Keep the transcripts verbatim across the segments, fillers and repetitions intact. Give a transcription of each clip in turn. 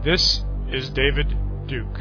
This is David Duke.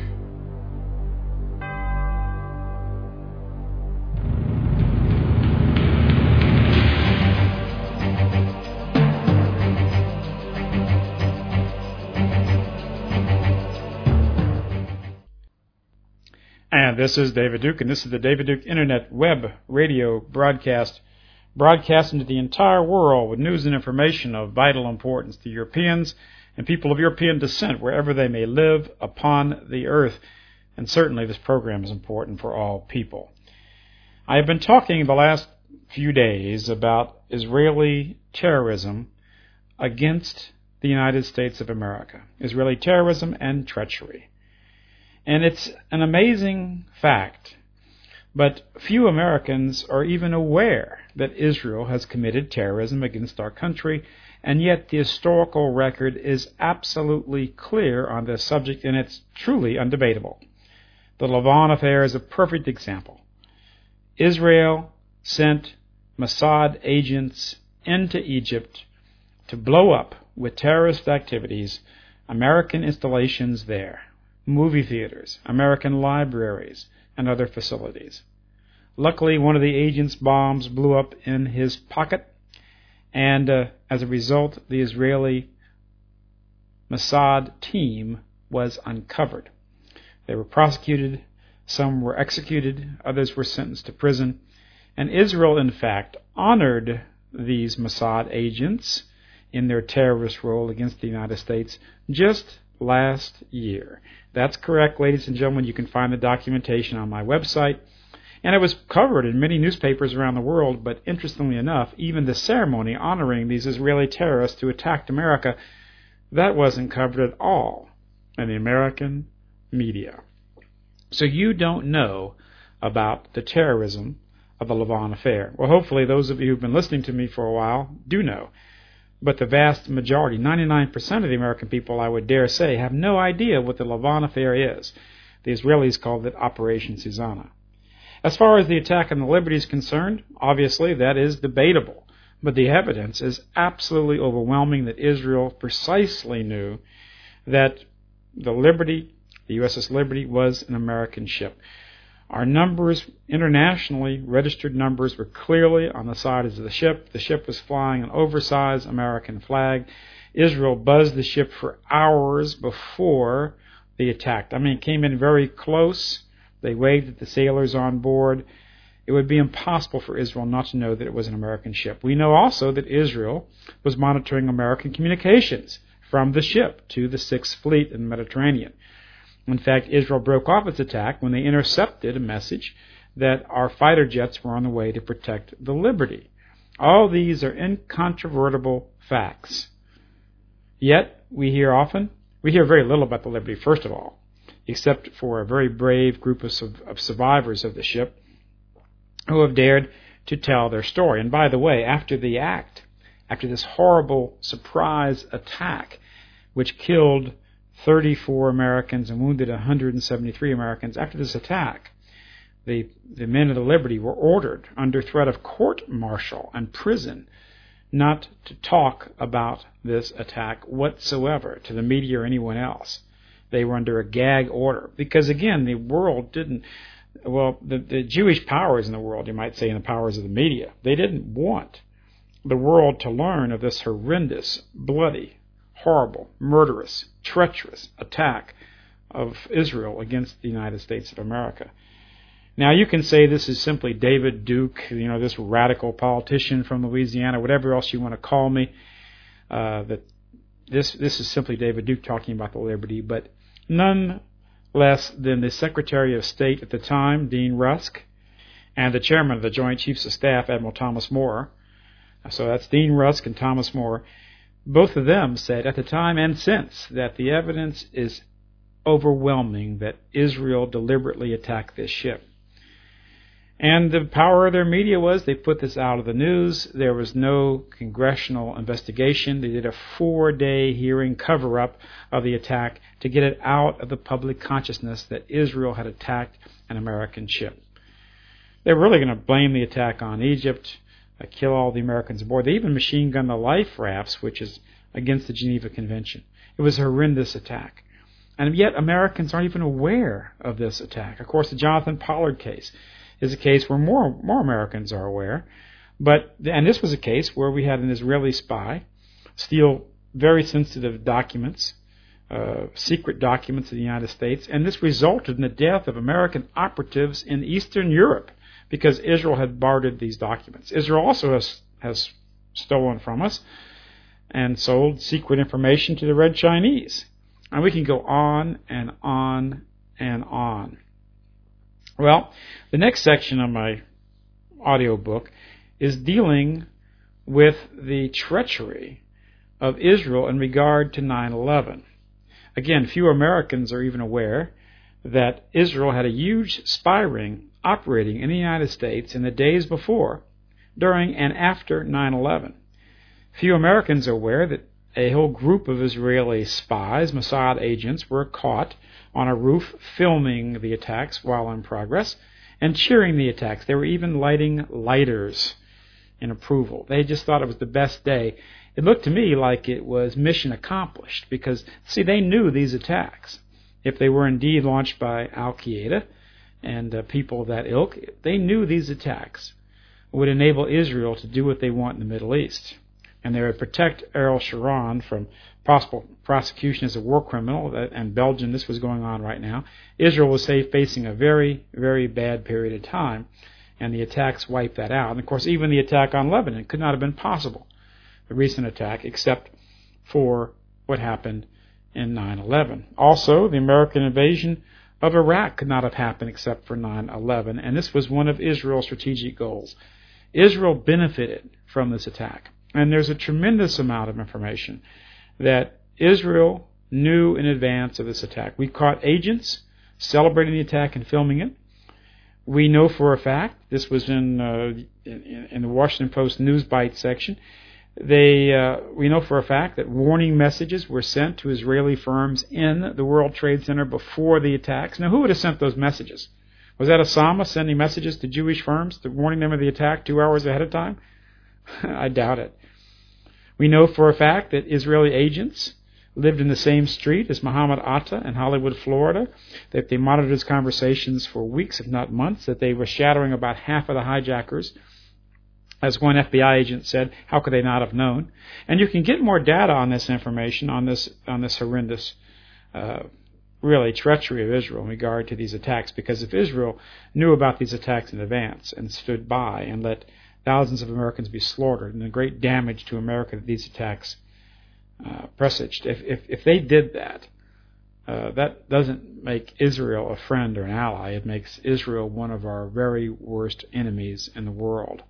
And this is David Duke, and this is the David Duke Internet Web Radio broadcast, broadcasting to the entire world with news and information of vital importance to Europeans and people of European descent, wherever they may live upon the earth. And certainly this program is important for all people. I have been talking the last few days about Israeli terrorism against the United States of America, Israeli terrorism and treachery. And it's an amazing fact, but few Americans are even aware that Israel has committed terrorism against our country, and yet the historical record is absolutely clear on this subject, and it's truly undebatable. The Lavon affair is a perfect example. Israel sent Mossad agents into Egypt to blow up with terrorist activities American installations there, movie theaters, American libraries, and other facilities. Luckily, one of the agent's bombs blew up in his pocket, and uh, as a result, the Israeli Mossad team was uncovered. They were prosecuted, some were executed, others were sentenced to prison, and Israel, in fact, honored these Mossad agents in their terrorist role against the United States just last year. That's correct, ladies and gentlemen. You can find the documentation on my website. And it was covered in many newspapers around the world, but interestingly enough, even the ceremony honoring these Israeli terrorists who attacked America, that wasn't covered at all in the American media. So you don't know about the terrorism of the Lavon affair. Well, hopefully those of you who've been listening to me for a while do know. But the vast majority, ninety-nine percent of the American people, I would dare say, have no idea what the Lavon affair is. The Israelis called it Operation Susanna. As far as the attack on the Liberty is concerned, obviously that is debatable. But the evidence is absolutely overwhelming that Israel precisely knew that the Liberty, the U S S Liberty, was an American ship. Our numbers, internationally registered numbers, were clearly on the side of the ship. The ship was flying an oversized American flag. Israel buzzed the ship for hours before they attacked. I mean, it came in very close. They waved at the sailors on board. It would be impossible for Israel not to know that it was an American ship. We know also that Israel was monitoring American communications from the ship to the Sixth Fleet in the Mediterranean. In fact, Israel broke off its attack when they intercepted a message that our fighter jets were on the way to protect the Liberty. All these are incontrovertible facts. Yet, we hear often, we hear very little about the Liberty, first of all, except for a very brave group of, of survivors of the ship who have dared to tell their story. And by the way, after the act, after this horrible surprise attack, which killed thirty-four Americans and wounded one hundred seventy-three Americans, after this attack, the, the men of the Liberty were ordered under threat of court-martial and prison not to talk about this attack whatsoever to the media or anyone else. They were under a gag order because, again, the world didn't, well, the, the Jewish powers in the world, you might say, and the powers of the media, they didn't want the world to learn of this horrendous, bloody, horrible, murderous, treacherous attack of Israel against the United States of America. Now, you can say this is simply David Duke, you know, this radical politician from Louisiana, whatever else you want to call me, uh, that this this is simply David Duke talking about the Liberty, but none less than the Secretary of State at the time, Dean Rusk, and the Chairman of the Joint Chiefs of Staff, Admiral Thomas Moore. So that's Dean Rusk and Thomas Moore. Both of them said at the time and since that the evidence is overwhelming that Israel deliberately attacked this ship. And the power of their media was they put this out of the news. There was no congressional investigation. They did a four-day hearing cover-up of the attack to get it out of the public consciousness that Israel had attacked an American ship. They were really going to blame the attack on Egypt, uh, kill all the Americans aboard. They even machine gunned the life rafts, which is against the Geneva Convention. It was a horrendous attack. And yet Americans aren't even aware of this attack. Of course, the Jonathan Pollard case is a case where more, more Americans are aware. But, and this was a case where we had an Israeli spy steal very sensitive documents, uh, secret documents of the United States, and this resulted in the death of American operatives in Eastern Europe because Israel had bartered these documents. Israel also has, has stolen from us and sold secret information to the Red Chinese. And we can go on and on and on. Well, the next section of my audiobook is dealing with the treachery of Israel in regard to nine eleven. Again, few Americans are even aware that Israel had a huge spy ring operating in the United States in the days before, during, and after nine eleven. Few Americans are aware that a whole group of Israeli spies, Mossad agents, were caught on a roof filming the attacks while in progress and cheering the attacks. They were even lighting lighters in approval. They just thought it was the best day. It looked to me like it was mission accomplished because, see, they knew these attacks, if they were indeed launched by Al-Qaeda and uh, people of that ilk, they knew these attacks would enable Israel to do what they want in the Middle East. And they would protect Ariel Sharon from possible prosecution as a war criminal, and Belgium, this was going on right now. Israel was say, facing a very, very bad period of time, and the attacks wiped that out. And of course, even the attack on Lebanon could not have been possible, the recent attack, except for what happened in nine eleven. Also, the American invasion of Iraq could not have happened except for nine eleven, and this was one of Israel's strategic goals. Israel benefited from this attack. And there's a tremendous amount of information that Israel knew in advance of this attack. We caught agents celebrating the attack and filming it. We know for a fact, this was in uh, in, in the Washington Post News Bite section, they uh, we know for a fact that warning messages were sent to Israeli firms in the World Trade Center before the attacks. Now, who would have sent those messages? Was that Osama sending messages to Jewish firms to warning them of the attack two hours ahead of time? I doubt it. We know for a fact that Israeli agents lived in the same street as Mohammed Atta in Hollywood, Florida, that they monitored his conversations for weeks, if not months, that they were shadowing about half of the hijackers. As one F B I agent said, how could they not have known? And you can get more data on this information, on this on this horrendous, uh, really, treachery of Israel in regard to these attacks, because if Israel knew about these attacks in advance and stood by and let thousands of Americans be slaughtered and the great damage to America that these attacks uh, presaged, if, if, if they did that, uh, that doesn't make Israel a friend or an ally. It makes Israel one of our very worst enemies in the world.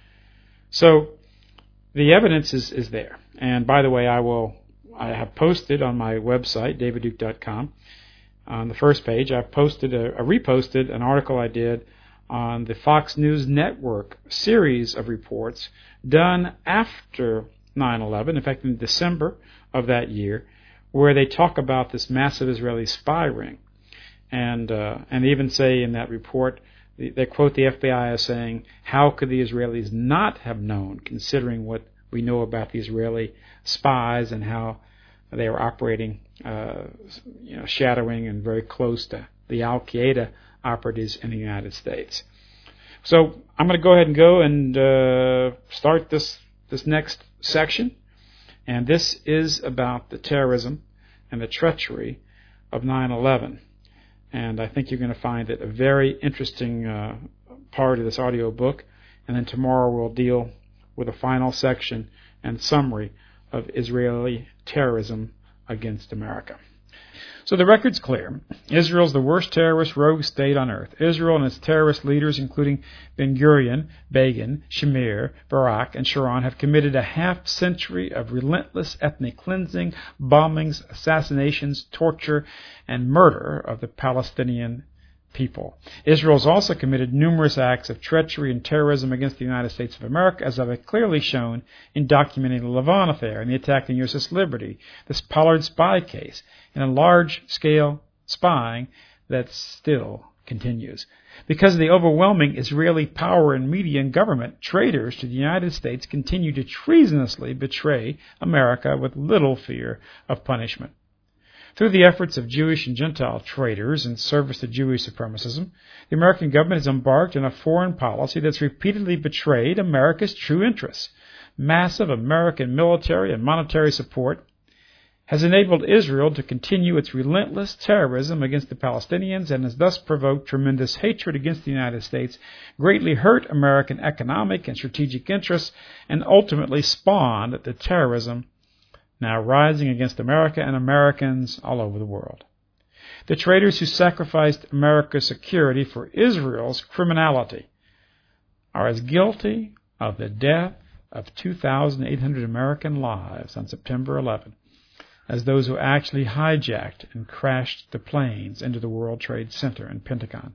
So the evidence is, is there. And by the way, I will I have posted on my website, david duke dot com, on the first page, I've posted a, a reposted an article I did on the Fox News Network series of reports done after nine eleven, in fact in December of that year, where they talk about this massive Israeli spy ring. And uh, and they even say in that report, they quote the F B I as saying, how could the Israelis not have known, considering what we know about the Israeli spies and how they were operating, uh, you know, shadowing and very close to the Al-Qaeda operatives in the United States. So I'm going to go ahead and go and uh, start this this next section, and this is about the terrorism and the treachery of nine eleven. And I think you're going to find it a very interesting uh, part of this audio book. And then tomorrow we'll deal with a final section and summary of Israeli terrorism against America. So the record's clear. Israel's the worst terrorist rogue state on earth. Israel and its terrorist leaders, including Ben-Gurion, Begin, Shamir, Barak, and Sharon, have committed a half-century of relentless ethnic cleansing, bombings, assassinations, torture, and murder of the Palestinian people. Israel has also committed numerous acts of treachery and terrorism against the United States of America, as I've clearly shown in documenting the Lavon affair and the attack on U S S Liberty, this Pollard spy case, and a large-scale spying that still continues. Because of the overwhelming Israeli power in media and government, traitors to the United States continue to treasonously betray America with little fear of punishment. Through the efforts of Jewish and Gentile traitors in service to Jewish supremacism, the American government has embarked on a foreign policy that's repeatedly betrayed America's true interests. Massive American military and monetary support has enabled Israel to continue its relentless terrorism against the Palestinians and has thus provoked tremendous hatred against the United States, greatly hurt American economic and strategic interests, and ultimately spawned the terrorism now rising against America and Americans all over the world. The traitors who sacrificed America's security for Israel's criminality are as guilty of the death of two thousand eight hundred American lives on September eleventh as those who actually hijacked and crashed the planes into the World Trade Center and Pentagon.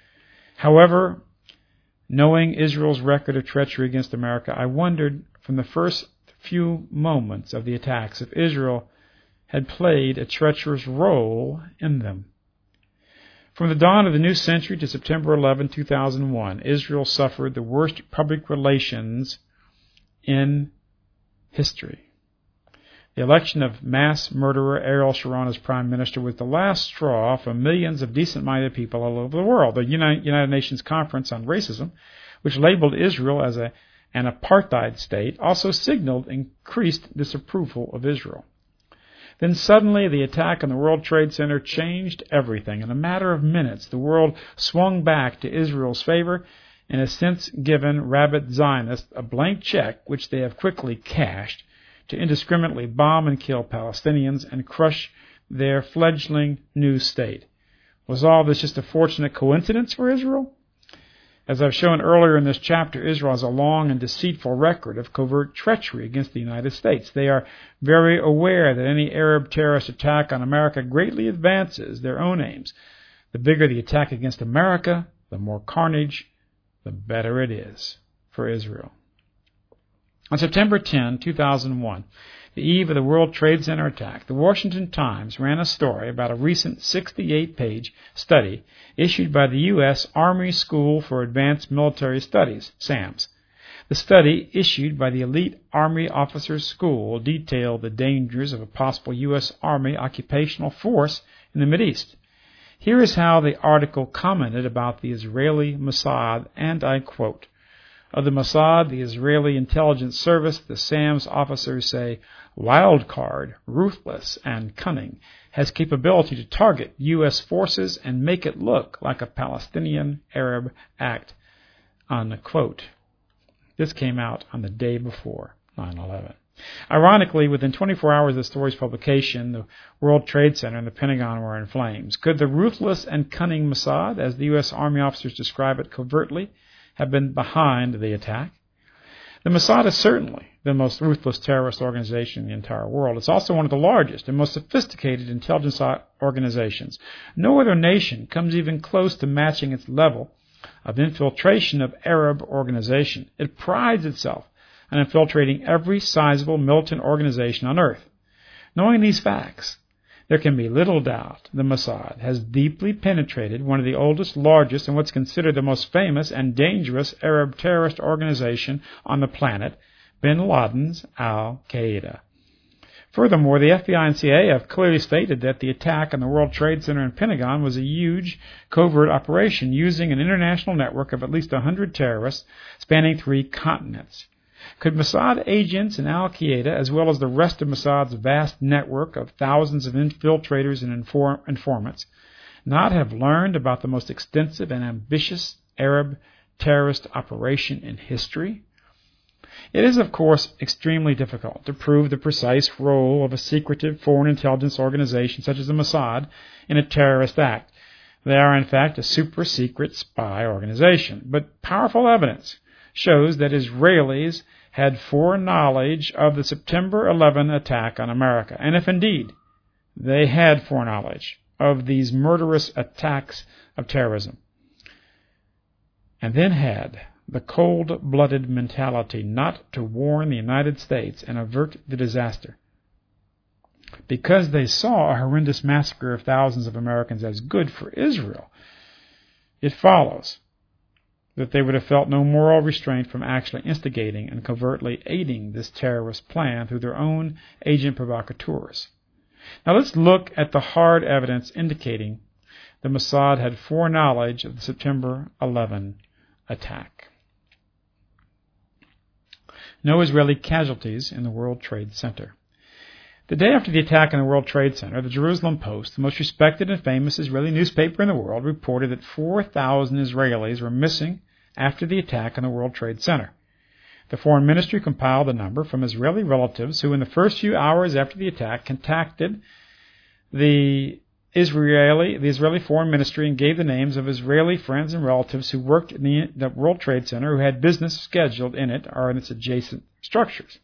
However, knowing Israel's record of treachery against America, I wondered from the first few moments of the attacks if Israel had played a treacherous role in them. From the dawn of the new century to September eleventh, two thousand one, Israel suffered the worst public relations in history. The election of mass murderer Ariel Sharon as prime minister was the last straw for millions of decent-minded people all over the world. The United Nations Conference on Racism, which labeled Israel as a, an apartheid state, also signaled increased disapproval of Israel. Then suddenly the attack on the World Trade Center changed everything. In a matter of minutes, the world swung back to Israel's favor and has since given rabid Zionists a blank check, which they have quickly cashed, to indiscriminately bomb and kill Palestinians and crush their fledgling new state. Was all this just a fortunate coincidence for Israel? As I've shown earlier in this chapter, Israel has a long and deceitful record of covert treachery against the United States. They are very aware that any Arab terrorist attack on America greatly advances their own aims. The bigger the attack against America, the more carnage, the better it is for Israel. On September tenth, two thousand one, the eve of the World Trade Center attack, the Washington Times ran a story about a recent sixty-eight page study issued by the U S Army School for Advanced Military Studies, SAMS. The study, issued by the Elite Army Officers School, detailed the dangers of a possible U S Army occupational force in the Mideast. Here is how the article commented about the Israeli Mossad, and I quote, "Of the Mossad, the Israeli intelligence service, the SAMS officers say, wild card, ruthless, and cunning, has capability to target U S forces and make it look like a Palestinian-Arab act," unquote. This came out on the day before nine eleven. Ironically, within twenty-four hours of the story's publication, the World Trade Center and the Pentagon were in flames. Could the ruthless and cunning Mossad, as the U S Army officers describe it covertly, have been behind the attack? The Mossad is certainly the most ruthless terrorist organization in the entire world. It's also one of the largest and most sophisticated intelligence organizations. No other nation comes even close to matching its level of infiltration of Arab organization. It prides itself on infiltrating every sizable militant organization on earth. Knowing these facts, there can be little doubt the Mossad has deeply penetrated one of the oldest, largest, and what's considered the most famous and dangerous Arab terrorist organization on the planet, bin Laden's Al-Qaeda. Furthermore, the F B I and C I A have clearly stated that the attack on the World Trade Center and Pentagon was a huge covert operation using an international network of at least one hundred terrorists spanning three continents. Could Mossad agents and Al-Qaeda, as well as the rest of Mossad's vast network of thousands of infiltrators and inform- informants, not have learned about the most extensive and ambitious Arab terrorist operation in history? It is, of course, extremely difficult to prove the precise role of a secretive foreign intelligence organization such as the Mossad in a terrorist act. They are, in fact, a super-secret spy organization. But powerful evidence shows that Israelis had foreknowledge of the September eleventh attack on America. And if indeed they had foreknowledge of these murderous attacks of terrorism, and then had the cold-blooded mentality not to warn the United States and avert the disaster, because they saw a horrendous massacre of thousands of Americans as good for Israel, it follows that they would have felt no moral restraint from actually instigating and covertly aiding this terrorist plan through their own agent provocateurs. Now let's look at the hard evidence indicating the Mossad had foreknowledge of the September eleventh attack. No Israeli casualties in the World Trade Center. The day after the attack on the World Trade Center, the Jerusalem Post, the most respected and famous Israeli newspaper in the world, reported that four thousand Israelis were missing after the attack on the World Trade Center. The Foreign Ministry compiled the number from Israeli relatives who, in the first few hours after the attack, contacted the Israeli, the Israeli Foreign Ministry and gave the names of Israeli friends and relatives who worked in the, the World Trade Center, who had business scheduled in it or in its adjacent structures.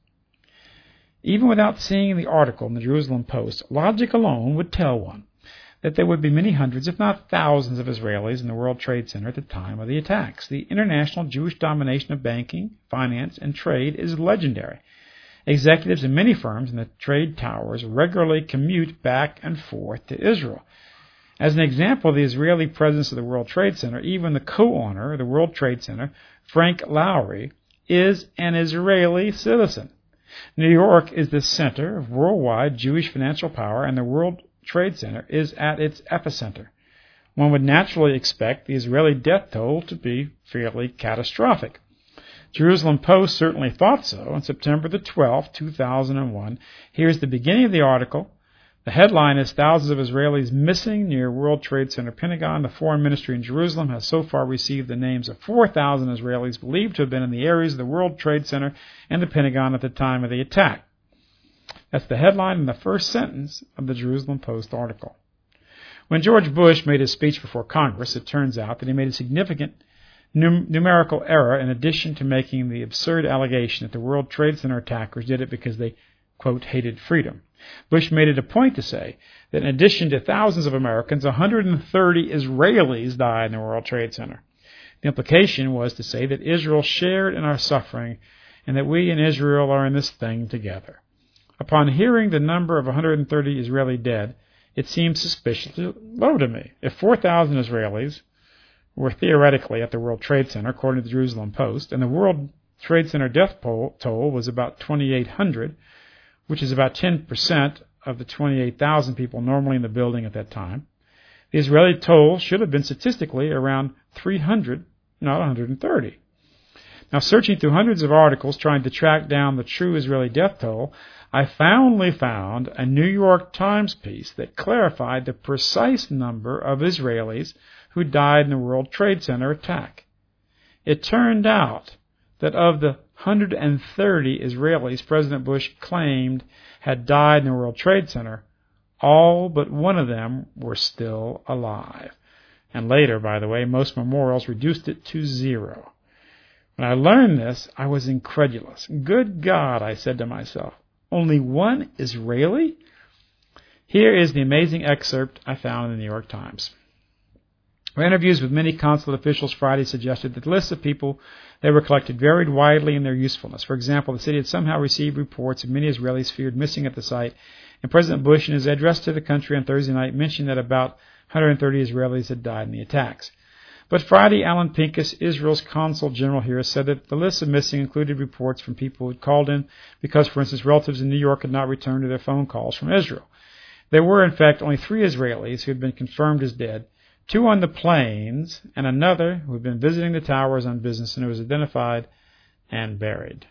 Even without seeing the article in the Jerusalem Post, logic alone would tell one that there would be many hundreds, if not thousands, of Israelis in the World Trade Center at the time of the attacks. The international Jewish domination of banking, finance, and trade is legendary. Executives in many firms in the trade towers regularly commute back and forth to Israel. As an example of the Israeli presence of the World Trade Center, even the co-owner of the World Trade Center, Frank Lowry, is an Israeli citizen. New York is the center of worldwide Jewish financial power, and the World Trade Center is at its epicenter. One would naturally expect the Israeli death toll to be fairly catastrophic. Jerusalem Post certainly thought so. On September the twelfth, two thousand one, here's the beginning of the article. The headline is Thousands of Israelis Missing Near World Trade Center Pentagon. The Foreign Ministry in Jerusalem has so far received the names of four thousand Israelis believed to have been in the areas of the World Trade Center and the Pentagon at the time of the attack. That's the headline in the first sentence of the Jerusalem Post article. When George Bush made his speech before Congress, it turns out that he made a significant num- numerical error in addition to making the absurd allegation that the World Trade Center attackers did it because they, quote, hated freedom. Bush made it a point to say that in addition to thousands of Americans, one hundred thirty Israelis died in the World Trade Center. The implication was to say that Israel shared in our suffering and that we and Israel are in this thing together. Upon hearing the number of one hundred thirty Israeli dead, it seemed suspiciously low to me. If four thousand Israelis were theoretically at the World Trade Center, according to the Jerusalem Post, and the World Trade Center death toll was about twenty-eight hundred, which is about ten percent of the twenty-eight thousand people normally in the building at that time, the Israeli toll should have been statistically around three hundred, not one hundred thirty. Now, searching through hundreds of articles trying to track down the true Israeli death toll, I finally found a New York Times piece that clarified the precise number of Israelis who died in the World Trade Center attack. It turned out that of the one hundred thirty Israelis President Bush claimed had died in the World Trade Center, all but one of them were still alive. And later, by the way, most memorials reduced it to zero. When I learned this, I was incredulous. Good God, I said to myself, only one Israeli? Here is the amazing excerpt I found in the New York Times. My interviews with many consulate officials Friday suggested that the lists of people they were collected varied widely in their usefulness. For example, the city had somehow received reports of many Israelis feared missing at the site, and President Bush, in his address to the country on Thursday night, mentioned that about one hundred thirty Israelis had died in the attacks. But Friday, Alan Pincus, Israel's consul general here, said that the list of missing included reports from people who had called in because, for instance, relatives in New York had not returned to their phone calls from Israel. There were, in fact, only three Israelis who had been confirmed as dead, two on the planes, and another who had been visiting the towers on business and who was identified and buried.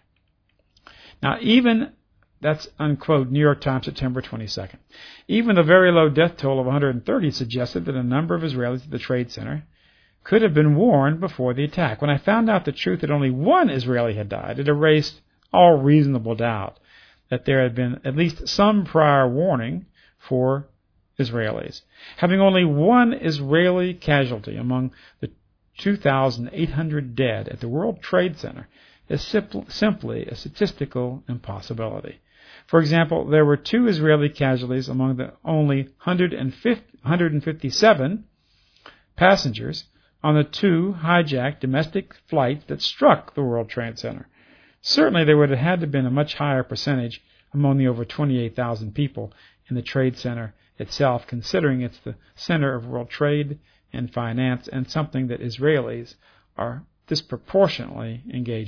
Now, even, that's unquote, New York Times, September twenty-second. Even the very low death toll of one hundred thirty suggested that a number of Israelis at the Trade Center could have been warned before the attack. When I found out the truth that only one Israeli had died, it erased all reasonable doubt that there had been at least some prior warning for Israelis. Having only one Israeli casualty among the two thousand eight hundred dead at the World Trade Center is simply a statistical impossibility. For example, there were two Israeli casualties among the only one hundred fifty-seven passengers on the two hijacked domestic flights that struck the World Trade Center. Certainly there would have had to have been a much higher percentage among the over twenty-eight thousand people in the Trade Center itself, considering it's the center of world trade and finance and something that Israelis are disproportionately engaged in.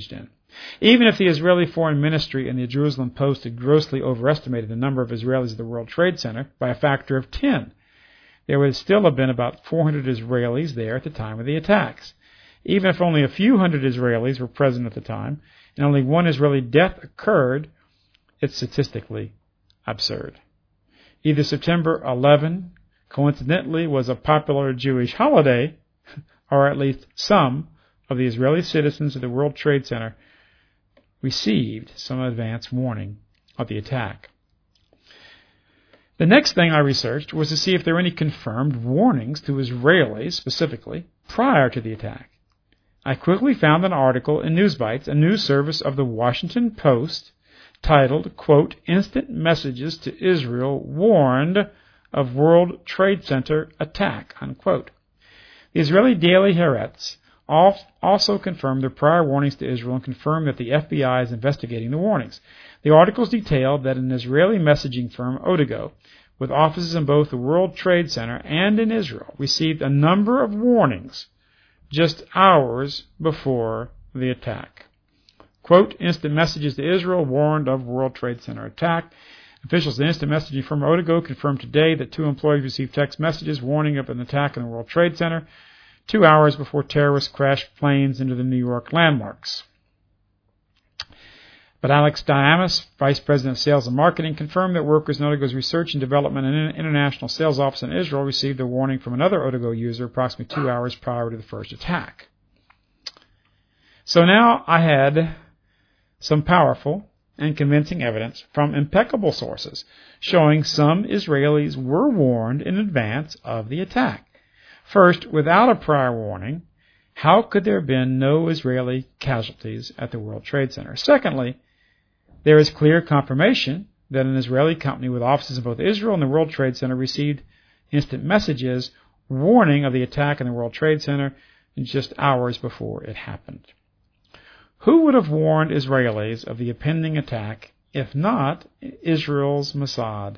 Even if the Israeli Foreign Ministry and the Jerusalem Post had grossly overestimated the number of Israelis at the World Trade Center by a factor of ten, there would still have been about four hundred Israelis there at the time of the attacks. Even if only a few hundred Israelis were present at the time, and only one Israeli death occurred, it's statistically absurd. Either September eleventh, coincidentally, was a popular Jewish holiday, or at least some of the Israeli citizens of the World Trade Center received some advance warning of the attack. The next thing I researched was to see if there were any confirmed warnings to Israelis, specifically, prior to the attack. I quickly found an article in Newsbites, a news service of the Washington Post, titled, quote, "Instant Messages to Israel Warned of World Trade Center Attack," unquote. The Israeli Daily Haaretz also confirmed their prior warnings to Israel and confirmed that the F B I is investigating the warnings. The articles detailed that an Israeli messaging firm, Odigo, with offices in both the World Trade Center and in Israel, received a number of warnings just hours before the attack. Quote, "Instant Messages to Israel warned of World Trade Center attack. Officials at the instant messaging firm Odigo confirmed today that two employees received text messages warning of an attack in the World Trade Center two hours before terrorists crashed planes into the New York landmarks." But Alex Diamas, Vice President of Sales and Marketing, confirmed that workers in Odigo's Research and Development and International Sales Office in Israel received a warning from another Odigo user approximately two hours prior to the first attack. So now I had some powerful and convincing evidence from impeccable sources showing some Israelis were warned in advance of the attack. First, without a prior warning, how could there have been no Israeli casualties at the World Trade Center? Secondly, there is clear confirmation that an Israeli company with offices in both Israel and the World Trade Center received instant messages warning of the attack in the World Trade Center just hours before it happened. Who would have warned Israelis of the impending attack if not Israel's Mossad?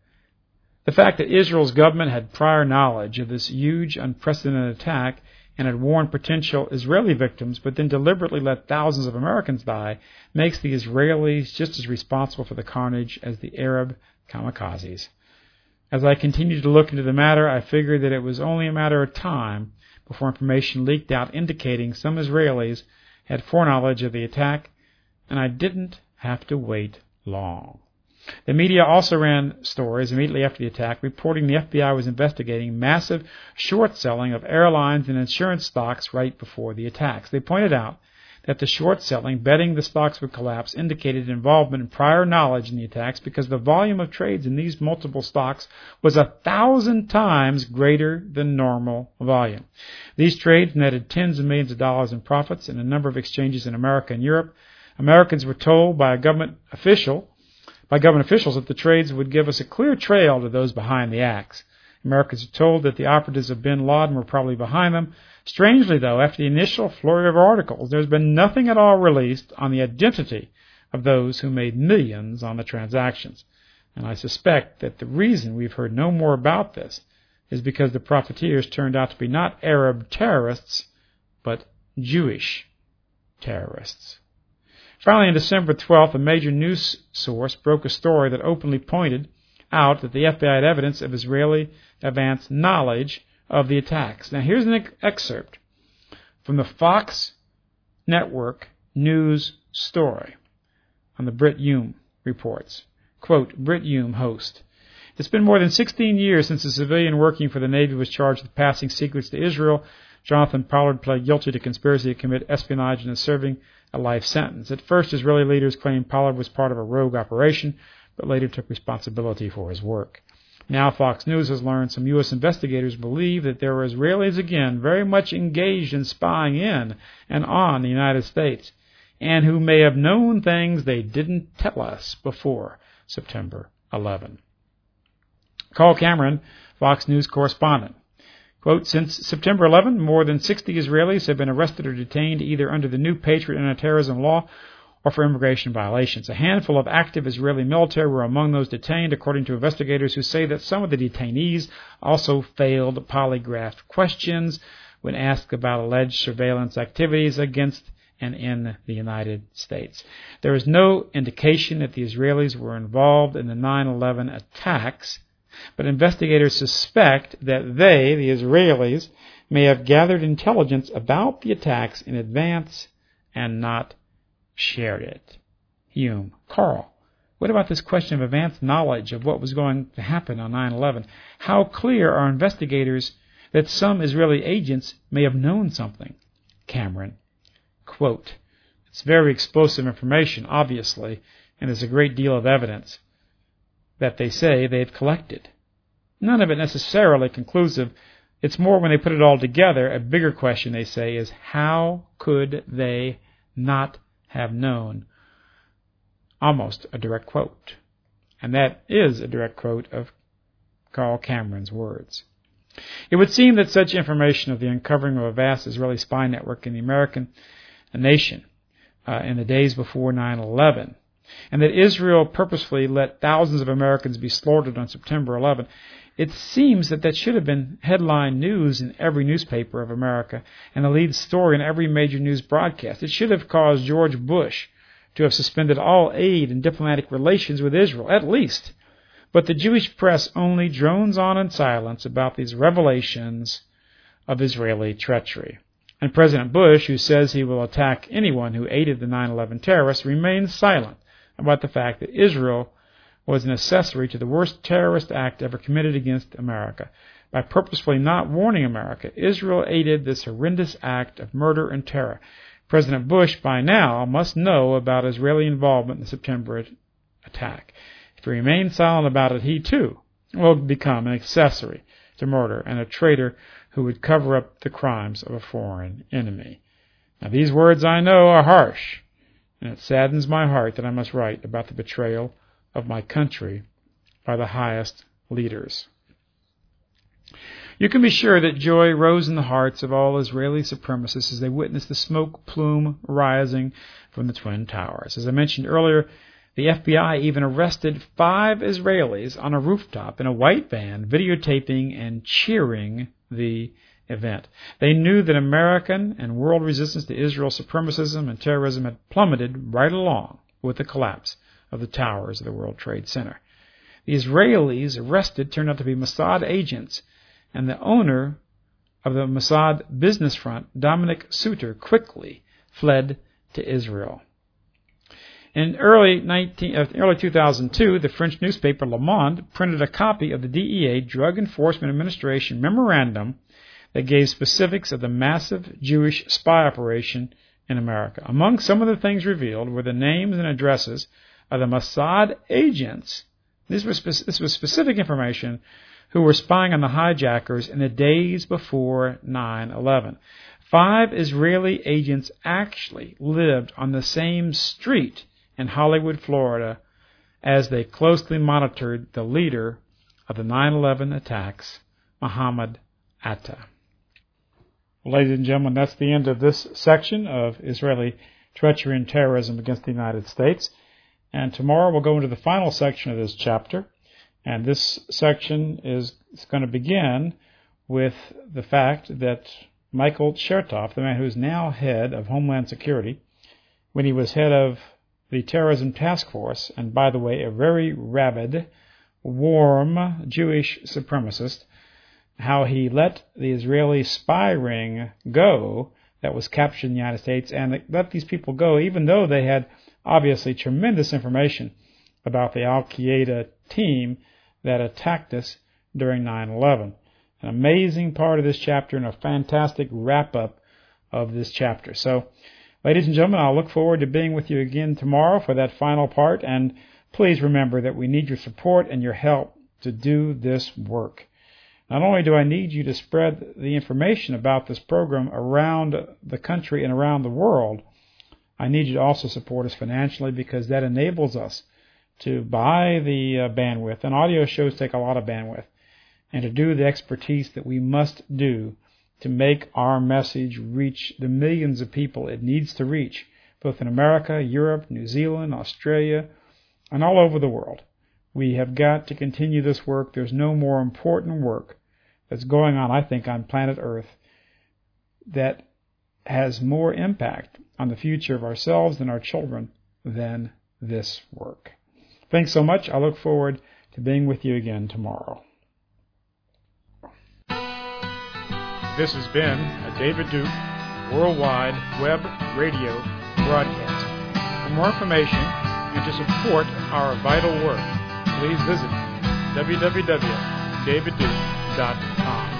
The fact that Israel's government had prior knowledge of this huge, unprecedented attack and had warned potential Israeli victims, but then deliberately let thousands of Americans die, makes the Israelis just as responsible for the carnage as the Arab kamikazes. As I continued to look into the matter, I figured that it was only a matter of time before information leaked out indicating some Israelis had foreknowledge of the attack, and I didn't have to wait long. The media also ran stories immediately after the attack reporting the F B I was investigating massive short selling of airlines and insurance stocks right before the attacks. They pointed out that the short selling, betting the stocks would collapse, indicated involvement and prior knowledge in the attacks because the volume of trades in these multiple stocks was a thousand times greater than normal volume. These trades netted tens of millions of dollars in profits in a number of exchanges in America and Europe. Americans were told by a government official by government officials that the trades would give us a clear trail to those behind the acts. Americans are told that the operatives of bin Laden were probably behind them. Strangely, though, after the initial flurry of articles, there's been nothing at all released on the identity of those who made millions on the transactions. And I suspect that the reason we've heard no more about this is because the profiteers turned out to be not Arab terrorists, but Jewish terrorists. Finally, on December twelfth, a major news source broke a story that openly pointed out that the F B I had evidence of Israeli advance knowledge of the attacks. Now, here's an excerpt from the Fox Network news story on the Brit Hume reports. Quote, Brit Hume, host. It's been more than sixteen years since a civilian working for the Navy was charged with passing secrets to Israel. Jonathan Pollard pled guilty to conspiracy to commit espionage and is serving a life sentence. At first, Israeli leaders claimed Pollard was part of a rogue operation, but later took responsibility for his work. Now Fox News has learned some U S investigators believe that there were Israelis again very much engaged in spying in and on the United States, and who may have known things they didn't tell us before September eleventh. Carl Cameron, Fox News correspondent. Quote, since September eleventh, more than sixty Israelis have been arrested or detained either under the new Patriot anti-terrorism law or for immigration violations. A handful of active Israeli military were among those detained, according to investigators who say that some of the detainees also failed polygraph questions when asked about alleged surveillance activities against and in the United States. There is no indication that the Israelis were involved in the nine eleven attacks, but investigators suspect that they, the Israelis, may have gathered intelligence about the attacks in advance and not shared it. Hume. Carl, what about this question of advanced knowledge of what was going to happen on nine eleven? How clear are investigators that some Israeli agents may have known something? Cameron. Quote, it's very explosive information, obviously, and there's a great deal of evidence that they say they've collected. None of it necessarily conclusive. It's more when they put it all together, a bigger question, they say, is how could they not have known? Almost a direct quote. And that is a direct quote of Carl Cameron's words. It would seem that such information of the uncovering of a vast Israeli spy network in the American nation uh, in the days before nine eleven, and that Israel purposefully let thousands of Americans be slaughtered on September eleventh, it seems that that should have been headline news in every newspaper of America and the lead story in every major news broadcast. It should have caused George Bush to have suspended all aid and diplomatic relations with Israel, at least. But the Jewish press only drones on in silence about these revelations of Israeli treachery. And President Bush, who says he will attack anyone who aided the nine eleven terrorists, remains silent about the fact that Israel was an accessory to the worst terrorist act ever committed against America. By purposefully not warning America, Israel aided this horrendous act of murder and terror. President Bush, by now, must know about Israeli involvement in the September attack. If he remains silent about it, he, too, will become an accessory to murder and a traitor who would cover up the crimes of a foreign enemy. Now, these words, I know, are harsh, and it saddens my heart that I must write about the betrayal of my country by the highest leaders. You can be sure that joy rose in the hearts of all Israeli supremacists as they witnessed the smoke plume rising from the Twin Towers. As I mentioned earlier, the F B I even arrested five Israelis on a rooftop in a white van, videotaping and cheering the event. They knew that American and world resistance to Israel supremacism and terrorism had plummeted right along with the collapse of the towers of the World Trade Center. The Israelis arrested turned out to be Mossad agents, and the owner of the Mossad business front, Dominic Suter, quickly fled to Israel. In early, nineteen, uh, early two thousand two, the French newspaper Le Monde printed a copy of the D E A Drug Enforcement Administration memorandum that gave specifics of the massive Jewish spy operation in America. Among some of the things revealed were the names and addresses of the Mossad agents. This was, spe- this was specific information who were spying on the hijackers in the days before nine eleven. Five Israeli agents actually lived on the same street in Hollywood, Florida, as they closely monitored the leader of the nine eleven attacks, Mohammed Atta. Ladies and gentlemen, that's the end of this section of Israeli treachery and terrorism against the United States. And tomorrow we'll go into the final section of this chapter. And this section is going to begin with the fact that Michael Chertoff, the man who is now head of Homeland Security, when he was head of the Terrorism Task Force, and by the way, a very rabid, warm Jewish supremacist, how he let the Israeli spy ring go that was captured in the United States, and let these people go even though they had obviously tremendous information about the Al-Qaeda team that attacked us during nine eleven. An amazing part of this chapter and a fantastic wrap-up of this chapter. So, ladies and gentlemen, I'll look forward to being with you again tomorrow for that final part, and please remember that we need your support and your help to do this work. Not only do I need you to spread the information about this program around the country and around the world, I need you to also support us financially, because that enables us to buy the uh, bandwidth, and audio shows take a lot of bandwidth, and to do the expertise that we must do to make our message reach the millions of people it needs to reach, both in America, Europe, New Zealand, Australia, and all over the world. We have got to continue this work. There's no more important work that's going on, I think, on planet Earth that has more impact on the future of ourselves and our children than this work. Thanks so much. I look forward to being with you again tomorrow. This has been a David Duke Worldwide Web Radio broadcast. For more information and to support our vital work, please visit w w w dot david duke dot com.